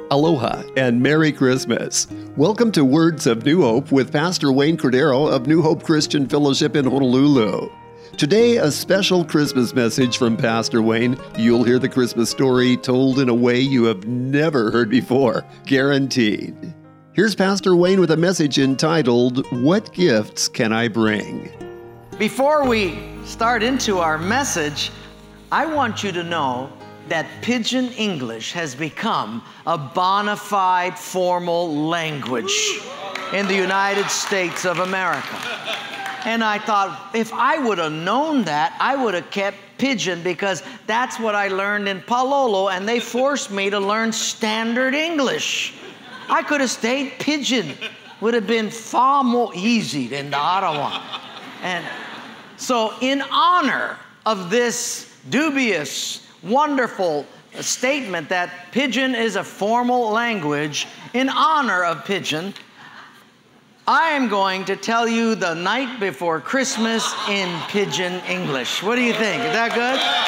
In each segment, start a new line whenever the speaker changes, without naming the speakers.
Aloha and Merry Christmas. Welcome to Words of New Hope with Pastor Wayne Cordero of New Hope Christian Fellowship in Honolulu. Today, a special Christmas message from Pastor Wayne. You'll hear the Christmas story told in a way you have never heard before, guaranteed. Here's Pastor Wayne with a message entitled, What Gifts Can I Bring?
Before we start into our message, I want you to know that Pidgin English has become a bona fide formal language in the United States of America. And I thought, if I would have known that, I would have kept Pidgin, because that's what I learned in Palolo, and they forced me to learn standard English. I could have stayed Pidgin. Would have been far more easy than the other one. And so in honor of this dubious, wonderful statement that Pidgin is a formal language, in honor of Pidgin, I am going to tell you the night before Christmas in Pidgin English. What do you think? Is that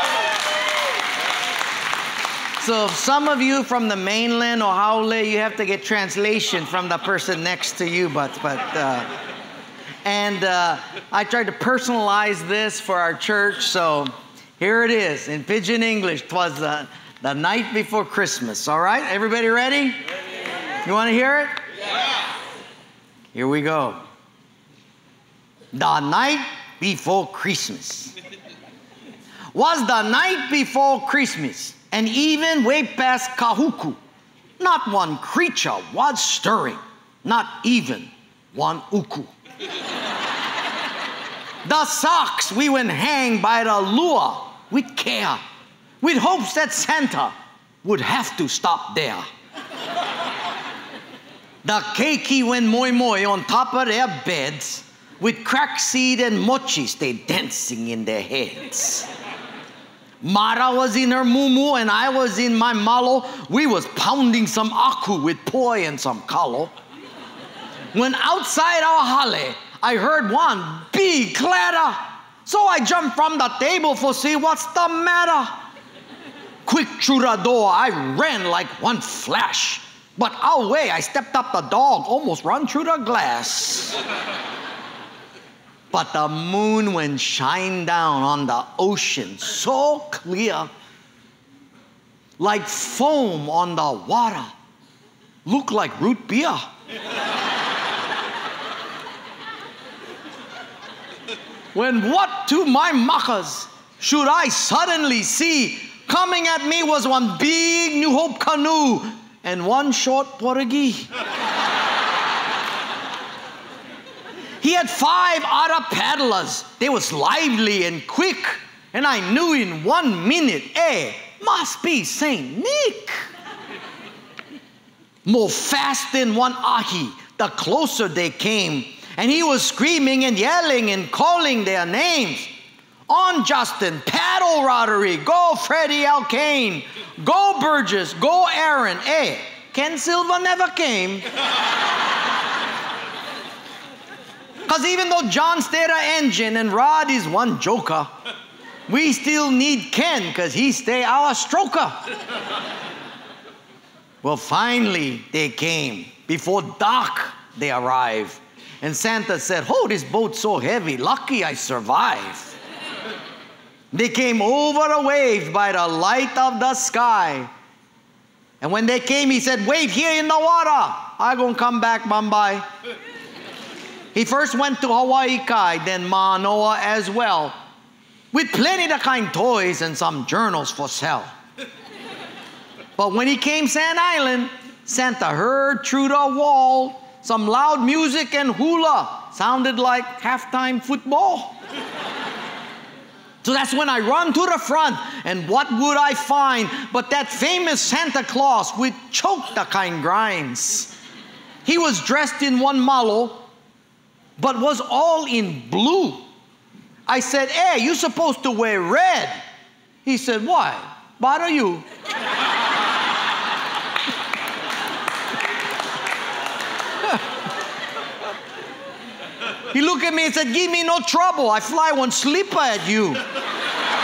good? So some of you from the mainland or Haole, you have to get translation from the person next to you, I tried to personalize this for our church, so here it is in Pidgin English. 'Twas the night before Christmas. All right, everybody ready? Ready. You want to hear it? Yeah. Here we go. The night before Christmas. Was the night before Christmas, and even way past Kahuku, not one creature was stirring, not even one uku. The socks we went hang by the lure with care, with hopes that Santa would have to stop there. The keiki went moi moi on top of their beds, with cracked seed and mochi stay dancing in their heads. Mara was in her mumu and I was in my malo. We was pounding some aku with poi and some kalo. When outside our hale, I heard one big clatter. So I jumped from the table for see what's the matter. Quick through the door, I ran like one flash. But away, I stepped up the dog, almost run through the glass. But the moon went shine down on the ocean so clear, like foam on the water, looked like root beer. When what to my muckers should I suddenly see, coming at me was one big New Hope canoe and one short Portuguese. He had 5 other paddlers. They was lively and quick, and I knew in 1 minute, must be Saint Nick. More fast than one ahi, the closer they came, and he was screaming and yelling and calling their names. On Justin, paddle Roddery, go Freddie Alkane, go Burgess, go Aaron. Ken Silva never came. Because even though John stayed our engine and Rod is one joker, we still need Ken because he stay our stroker. Well, finally they came. Before dark they arrived. And Santa said, oh, this boat's so heavy, lucky I survived. They came over the waves by the light of the sky. And when they came, he said, wait here in the water. I'm going to come back, Mumbai. He first went to Hawaii Kai, then Manoa as well, with plenty of kind toys and some journals for sale. But when he came Sand Island, Santa heard through the wall some loud music and hula. Sounded like halftime football. So that's when I run to the front, and what would I find but that famous Santa Claus with choke the kind grinds. He was dressed in one malo, but was all in blue. I said, you supposed to wear red. He said, why? Bother you? He looked at me and said, give me no trouble. I fly one slipper at you.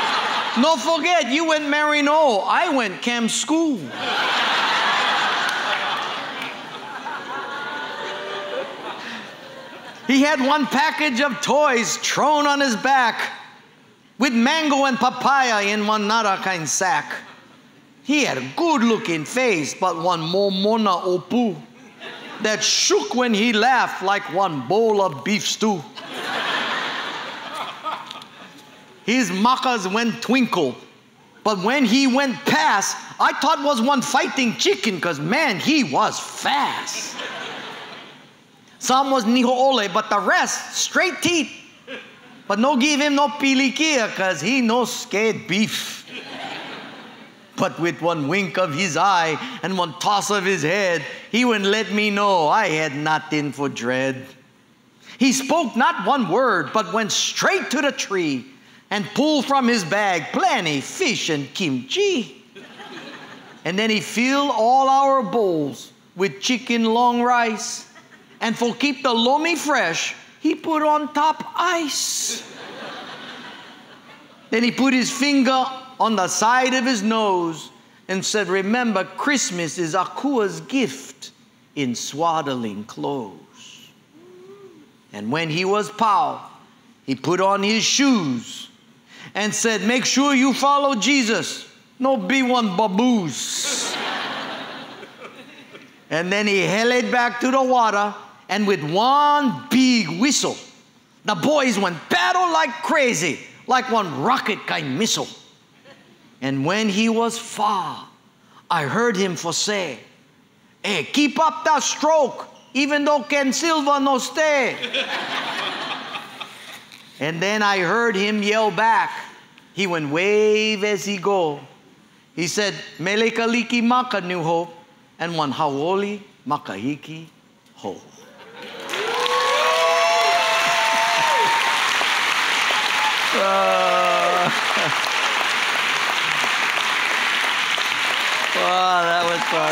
No forget, you went Marino. I went Cam School. He had one package of toys thrown on his back with mango and papaya in one nara kind sack. He had a good-looking face, but one momona opu that shook when he laughed like one bowl of beef stew. His makas went twinkle, but when he went past, I thought was one fighting chicken, because man, he was fast. Some was nihoole, but the rest, straight teeth. But no give him no pilikia, because he no scared beef. But with one wink of his eye and one toss of his head, he would let me know I had nothing for dread. He spoke not one word, but went straight to the tree and pulled from his bag plenty fish and kimchi. And then he filled all our bowls with chicken long rice. And for keep the lomi fresh, he put on top ice. Then he put his finger on the side of his nose and said, remember, Christmas is Akua's gift in swaddling clothes. And when he was pow, he put on his shoes and said, make sure you follow Jesus. No be one baboose. And then he headed back to the water, and with one big whistle, the boys went battle like crazy, like one rocket kind missile. And when he was far, I heard him for say, hey, keep up that stroke, even though Ken Silva no stay. And then I heard him yell back. He went wave as he go. He said, Mele kaliki maka New Hope, and one hawoli makahiki ho. Oh, that was fun.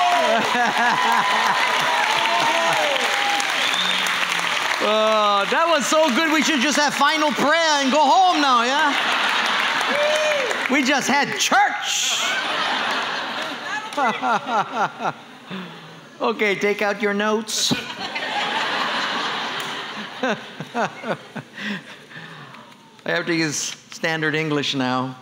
Oh, that was so good. We should just have final prayer and go home now, yeah? We just had church. Okay, take out your notes. I have to use standard English now.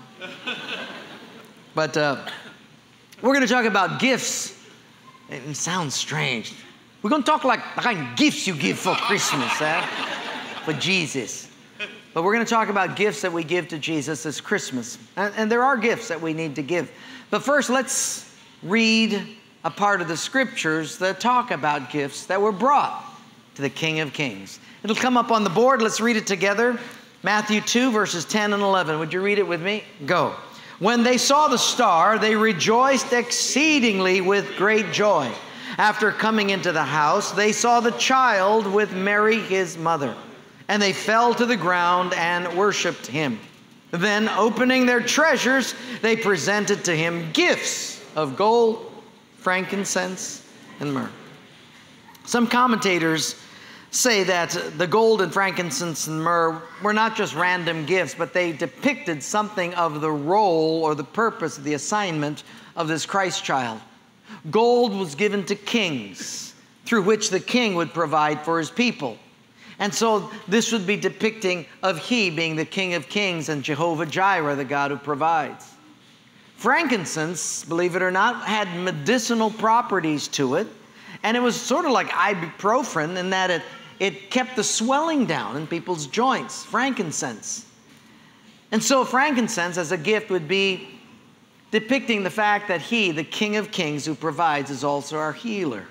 But we're going to talk about gifts. It sounds strange. We're going to talk like the kind of gifts you give for Christmas, for Jesus. But we're going to talk about gifts that we give to Jesus this Christmas. And there are gifts that we need to give. But first, let's read a part of the scriptures that talk about gifts that were brought to the King of Kings. It'll come up on the board. Let's read it together. Matthew 2, verses 10 and 11. Would you read it with me? Go. When they saw the star, they rejoiced exceedingly with great joy. After coming into the house, they saw the child with Mary, his mother, and they fell to the ground and worshiped him. Then, opening their treasures, they presented to him gifts of gold, frankincense, and myrrh. Some commentators say that the gold and frankincense and myrrh were not just random gifts, but they depicted something of the role or the purpose of the assignment of this Christ child. Gold was given to kings, through which the king would provide for his people. And so this would be depicting of he being the King of Kings and Jehovah Jireh, the God who provides. Frankincense, believe it or not, had medicinal properties to it. And it was sort of like ibuprofen in that it kept the swelling down in people's joints, frankincense. And so frankincense as a gift would be depicting the fact that he, the King of Kings who provides, is also our healer.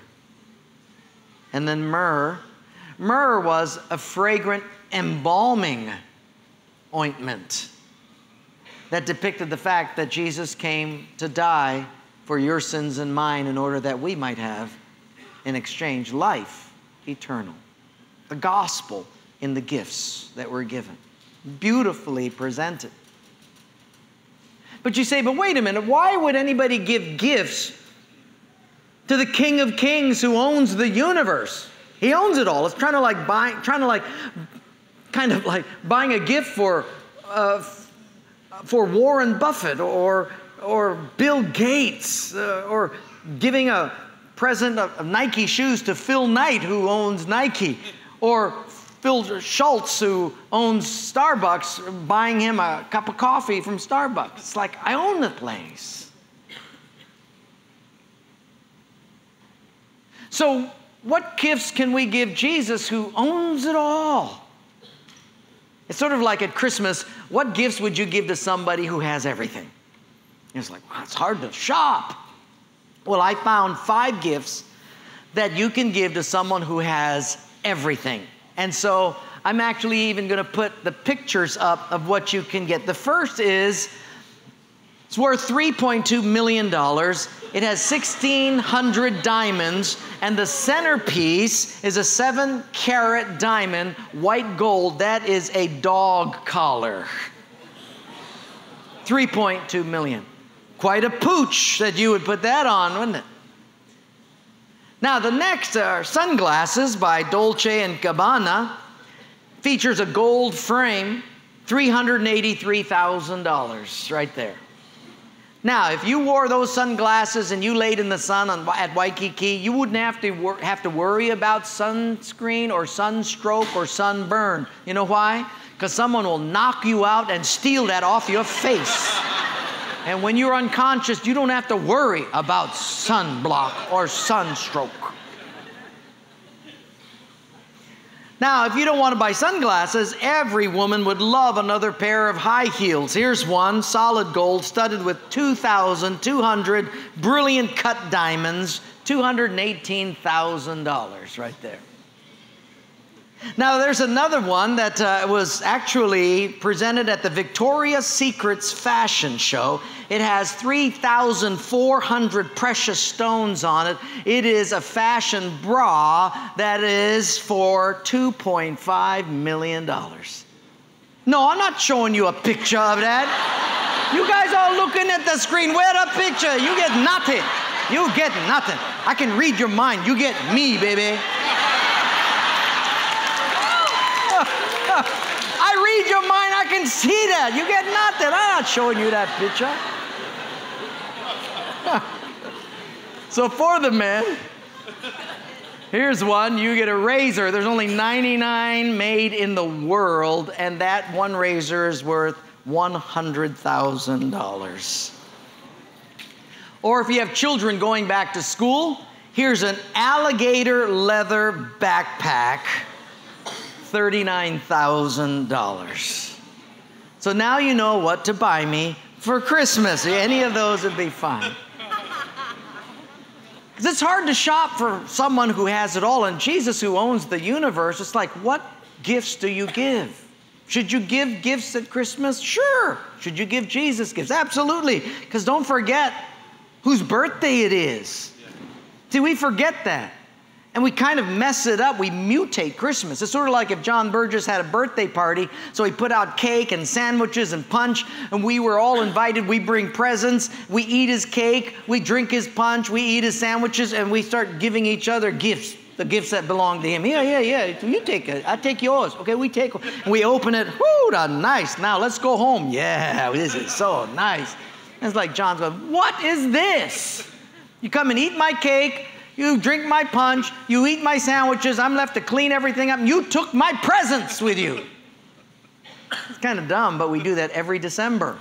And then myrrh. Myrrh was a fragrant embalming ointment that depicted the fact that Jesus came to die for your sins and mine in order that we might have, in exchange, life eternal. The gospel in the gifts that were given. Beautifully presented. But you say, but wait a minute, why would anybody give gifts to the King of Kings who owns the universe? He owns it all. It's kind of like buying a gift for Warren Buffett or Bill Gates or giving a present of Nike shoes to Phil Knight, who owns Nike. Or Phil Schultz, who owns Starbucks, buying him a cup of coffee from Starbucks. It's like, I own the place. So what gifts can we give Jesus who owns it all? It's sort of like at Christmas, what gifts would you give to somebody who has everything? It's like, well, it's hard to shop. Well, I found 5 gifts that you can give to someone who has everything. And so I'm actually even going to put the pictures up of what you can get. The first is, it's worth $3.2 million. It has 1,600 diamonds, and the centerpiece is a 7-carat diamond, white gold. That is a dog collar. $3.2 million. Quite a pooch that you would put that on, wouldn't it? Now, the next are sunglasses by Dolce & Gabbana. Features a gold frame, $383,000 right there. Now, if you wore those sunglasses and you laid in the sun at Waikiki, you wouldn't have to worry about sunscreen or sunstroke or sunburn. You know why? Because someone will knock you out and steal that off your face. And when you're unconscious, you don't have to worry about sunblock or sunstroke. Now, if you don't want to buy sunglasses, every woman would love another pair of high heels. Here's one, solid gold, studded with 2,200 brilliant cut diamonds, $218,000 right there. Now, there's another one that was actually presented at the Victoria's Secrets fashion show. It has 3,400 precious stones on it. It is a fashion bra that is for $2.5 million. No, I'm not showing you a picture of that. You guys are looking at the screen. Where the picture? You get nothing. You get nothing. I can read your mind. You get me, baby. I read your mind, I can see that. You get nothing. I'm not showing you that picture. So for the men, here's one. You get a razor. There's only 99 made in the world, and that one razor is worth $100,000. Or if you have children going back to school, here's an alligator leather backpack. $39,000. So now you know what to buy me for Christmas. Any of those would be fine. Because it's hard to shop for someone who has it all. And Jesus, who owns the universe, it's like, what gifts do you give? Should you give gifts at Christmas? Sure. Should you give Jesus gifts? Absolutely. Because don't forget whose birthday it is. See, we forget that. And we kind of mess it up. We mutate Christmas. It's sort of like if John Burgess had a birthday party, so he put out cake and sandwiches and punch, and we were all invited. We bring presents. We eat his cake. We drink his punch. We eat his sandwiches, and we start giving each other gifts, the gifts that belong to him. Yeah. You take it. I take yours. Okay, we take it. And we open it. Whoo, nice. Now let's go home. Yeah, this is so nice. And it's like John's going, what is this? You come and eat my cake. You drink my punch, you eat my sandwiches, I'm left to clean everything up, and you took my presents with you. It's kind of dumb, but we do that every December.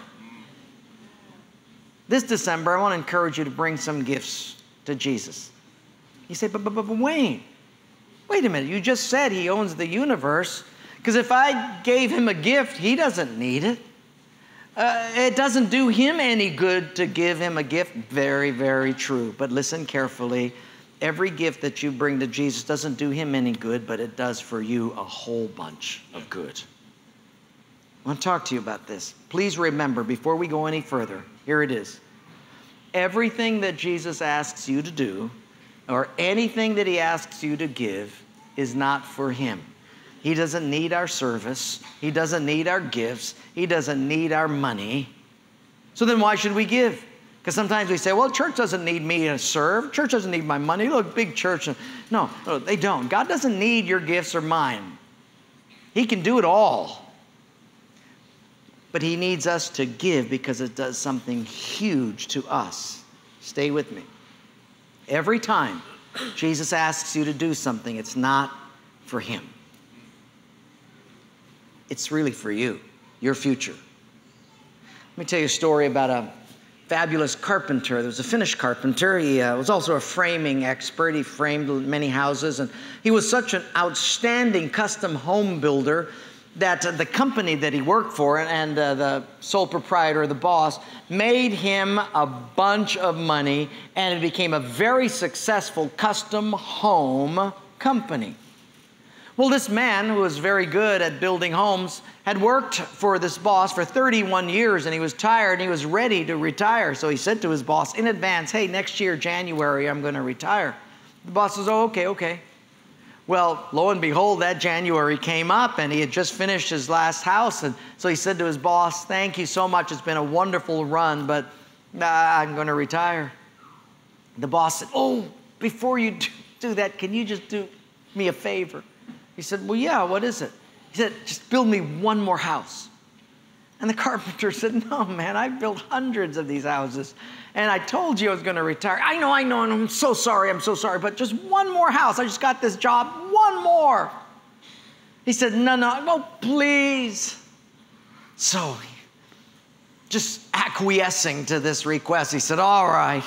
This December, I want to encourage you to bring some gifts to Jesus. You say, but Wayne, wait a minute, you just said he owns the universe, because if I gave him a gift, he doesn't need it. It doesn't do him any good to give him a gift. Very, very true. But listen carefully. Every gift that you bring to Jesus doesn't do him any good, but it does for you a whole bunch of good. I want to talk to you about this. Please remember, before we go any further, here it is. Everything that Jesus asks you to do, or anything that he asks you to give, is not for him. He doesn't need our service. He doesn't need our gifts. He doesn't need our money. So then why should we give? Because sometimes we say, well, church doesn't need me to serve. Church doesn't need my money. Look, big church. No, they don't. God doesn't need your gifts or mine. He can do it all. But he needs us to give because it does something huge to us. Stay with me. Every time Jesus asks you to do something, it's not for him. it's really for you, your future. Let me tell you a story about a fabulous carpenter. There was a Finnish carpenter. He was also a framing expert. He framed many houses, and he was such an outstanding custom home builder that the company that he worked for and the sole proprietor, the boss, made him a bunch of money, and it became a very successful custom home company. Well, this man, who was very good at building homes, had worked for this boss for 31 years, and he was tired, and he was ready to retire. So he said to his boss in advance, hey, next year, January, I'm going to retire. The boss says, oh, okay. Well, lo and behold, that January came up, and he had just finished his last house. And so he said to his boss, thank you so much. It's been a wonderful run, but I'm going to retire. The boss said, oh, before you do that, can you just do me a favor? He said, well, yeah, what is it? He said, just build me one more house. And the carpenter said, no, man, I've built hundreds of these houses, and I told you I was going to retire. I know, and I'm so sorry, but just one more house. I just got this job, one more. He said, no, please. So, just acquiescing to this request, he said, all right.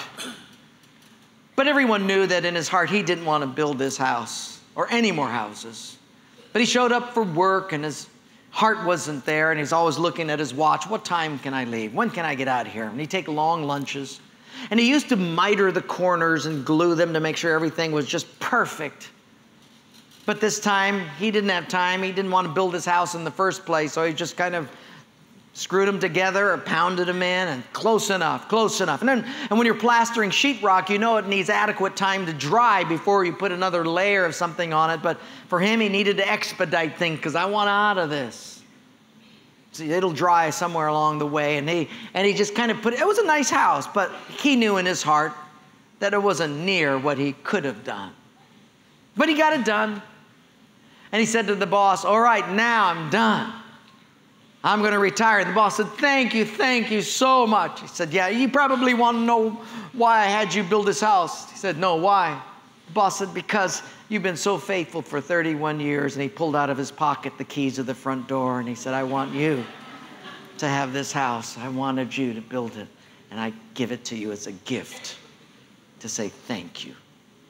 But everyone knew that in his heart he didn't want to build this house or any more houses. But he showed up for work, and his heart wasn't there, and he's always looking at his watch. What time can I leave? When can I get out of here? And he'd take long lunches. And he used to miter the corners and glue them to make sure everything was just perfect. But this time, he didn't have time. He didn't want to build his house in the first place, so he just kind of screwed them together or pounded them in, and close enough. And when you're plastering sheetrock, you know it needs adequate time to dry before you put another layer of something on it. But for him, he needed to expedite things because I want out of this. See, it'll dry somewhere along the way. And he just kind of it was a nice house, but he knew in his heart that it wasn't near what he could have done. But he got it done. And he said to the boss, all right, now I'm done. I'm going to retire. The boss said, thank you so much. He said, yeah, you probably want to know why I had you build this house. He said, no, why? The boss said, because you've been so faithful for 31 years. And he pulled out of his pocket the keys of the front door, and he said, I want you to have this house. I wanted you to build it, and I give it to you as a gift to say thank you.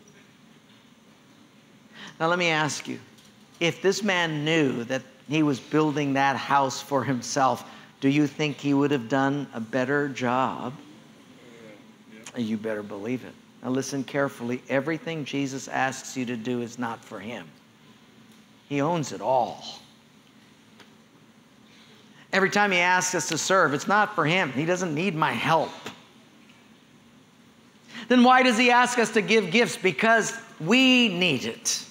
Now let me ask you, if this man knew that he was building that house for himself, do you think he would have done a better job? You better believe it. Now listen carefully. Everything Jesus asks you to do is not for him. He owns it all. Every time he asks us to serve, it's not for him. He doesn't need my help. Then why does he ask us to give gifts? Because we need it.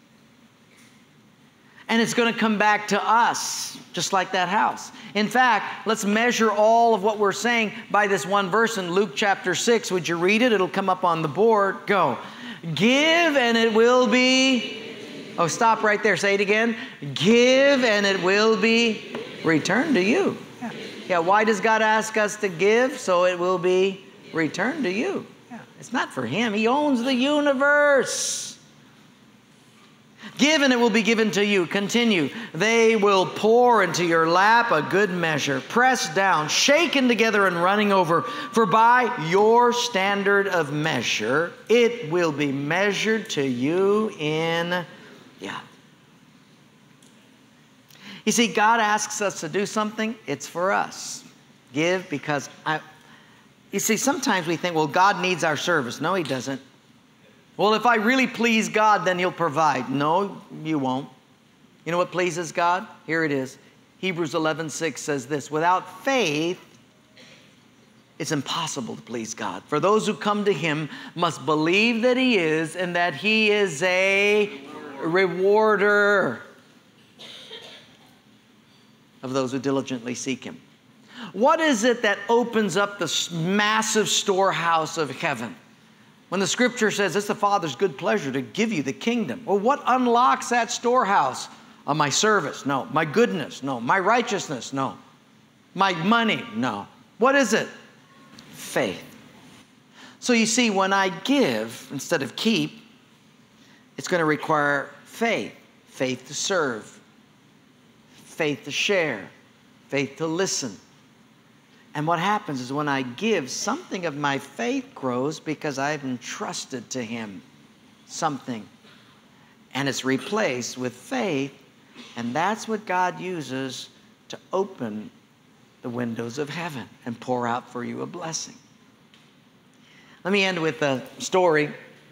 And it's going to come back to us, just like that house. In fact, let's measure all of what we're saying by this one verse in Luke chapter 6. Would you read it? It'll come up on the board. Go. Give and it will be... Oh, stop right there. Say it again. Give and it will be returned to you. Yeah, why does God ask us to give? So it will be returned to you. Yeah, it's not for him. He owns the universe. Give and it will be given to you. Continue. They will pour into your lap a good measure, pressed down, shaken together and running over. For by your standard of measure, it will be measured to you in... Yeah. You see, God asks us to do something. It's for us. Give because You see, sometimes we think, well, God needs our service. No, he doesn't. Well, if I really please God, then he'll provide. No, you won't. You know what pleases God? Here it is. Hebrews 11:6 says this, without faith, it's impossible to please God. For those who come to him must believe that he is and that he is a rewarder of those who diligently seek him. What is it that opens up the massive storehouse of heaven? When the scripture says it's the Father's good pleasure to give you the kingdom. Well, what unlocks that storehouse? My service? No. My goodness? No. My righteousness? No. My money? No. What is it? Faith. So you see, when I give instead of keep, it's going to require faith. Faith to serve. faith to share, faith to listen. And what happens is when I give, something of my faith grows because I've entrusted to Him something. And it's replaced with faith, and that's what God uses to open the windows of heaven and pour out for you a blessing. Let me end with a story.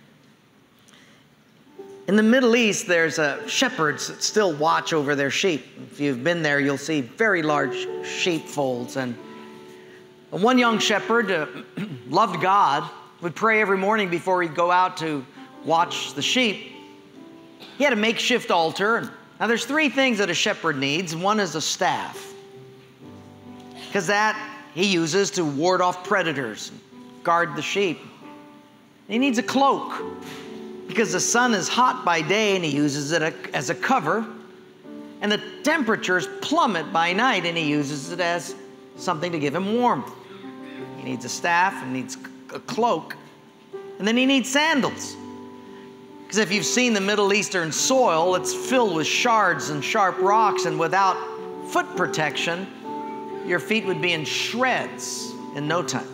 In the Middle East, there's shepherds that still watch over their sheep. If you've been there, you'll see very large sheepfolds. And one young shepherd loved God, would pray every morning before he'd go out to watch the sheep. He had a makeshift altar. Now, there's three things that a shepherd needs. One is a staff, because that he uses to ward off predators, guard the sheep. He needs a cloak, because the sun is hot by day and he uses it as a cover, and the temperatures plummet by night and he uses it as something to give him warmth. He needs a staff and needs a cloak, and then he needs sandals. Because if you've seen the Middle Eastern soil, it's filled with shards and sharp rocks, and without foot protection, your feet would be in shreds in no time.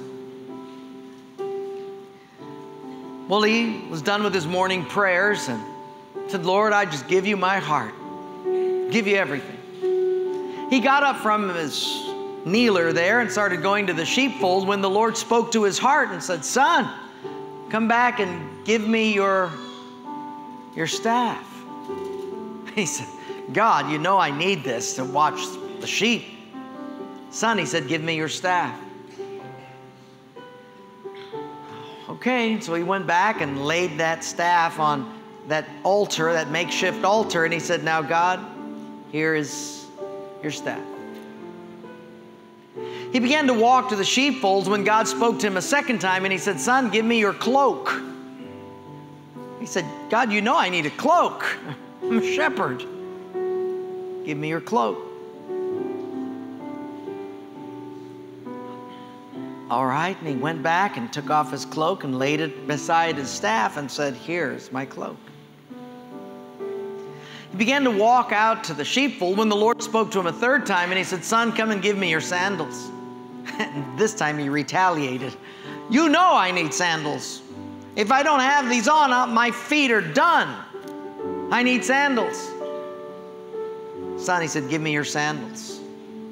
Well, he was done with his morning prayers and said, Lord, I just give you my heart, give you everything. He got up from his kneeler there and started going to the sheepfold when the Lord spoke to his heart and said, son, come back and give me your staff. He said, God, you know I need this to watch the sheep. Son, he said, give me your staff. Okay, so he went back and laid that staff on that altar, that makeshift altar, and he said, now God, here is your staff. He began to walk to the sheepfolds when God spoke to him a second time, and he said, son, give me your cloak. He said, God, you know I need a cloak. I'm a shepherd. Give me your cloak. All right, and he went back and took off his cloak and laid it beside his staff and said, here's my cloak. He began to walk out to the sheepfold when the Lord spoke to him a third time, and he said, son, come and give me your sandals. And this time he retaliated. You know I need sandals. If I don't have these on, my feet are done. I need sandals. Son, he said, give me your sandals.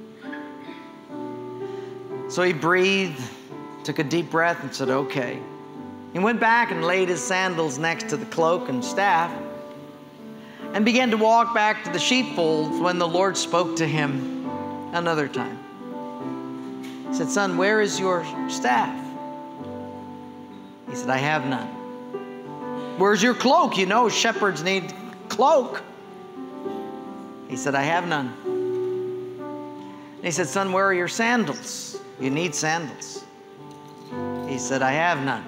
So he breathed, took a deep breath and said, okay. He went back and laid his sandals next to the cloak and staff and began to walk back to the sheepfold when the Lord spoke to him another time. He said, son, where is your staff? He said, I have none. Where's your cloak? You know shepherds need cloak. He said, I have none. And he said, son, where are your sandals? You need sandals. He said, I have none.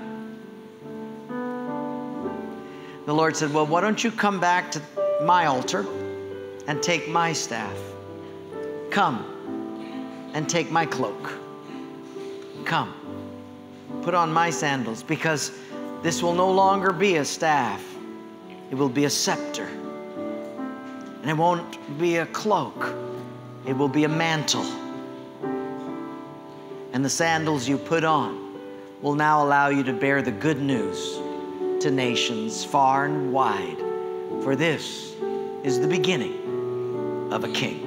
The Lord said, well, why don't you come back to my altar and take my staff? Come and take my cloak. Come. Put on my sandals, because this will no longer be a staff. It will be a scepter. And it won't be a cloak. It will be a mantle. And the sandals you put on will now allow you to bear the good news to nations far and wide. For this is the beginning of a king.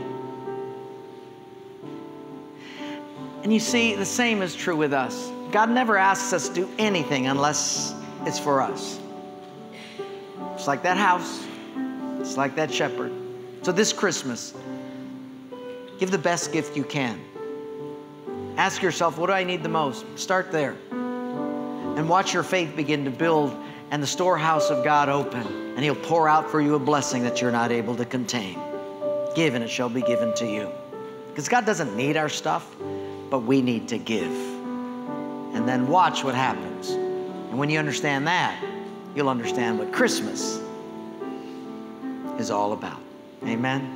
And you see, the same is true with us. God never asks us to do anything unless it's for us. It's like that house. It's like that shepherd. So this Christmas, give the best gift you can. Ask yourself, what do I need the most? Start there. And watch your faith begin to build and the storehouse of God open. And He'll pour out for you a blessing that you're not able to contain. Give and it shall be given to you. Because God doesn't need our stuff, but we need to give. And then watch what happens. And when you understand that, you'll understand what Christmas is all about. Amen.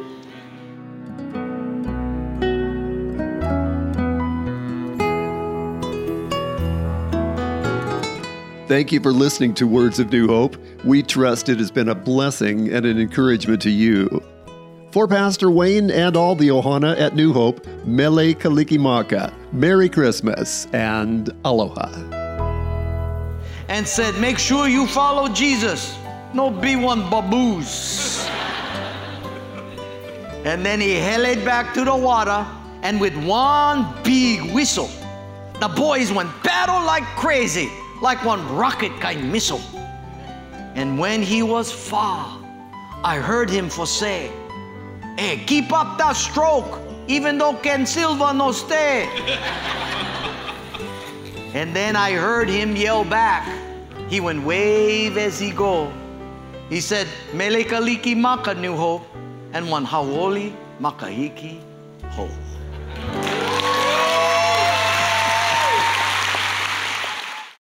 Thank you for listening to Words of New Hope. We trust it has been a blessing and an encouragement to you. For Pastor Wayne and all the Ohana at New Hope, Mele Kalikimaka, Merry Christmas and Aloha.
And said, make sure you follow Jesus. No be one baboos. And then he headed back to the water, and with one big whistle, the boys went battle like crazy, like one rocket kind missile. And when he was far, I heard him for say, hey, keep up that stroke, even though Ken Silva no stay. And then I heard him yell back. He went wave as he go. He said, Mele Kalikimaka New Hope, and one Hauoli Makahiki Ho.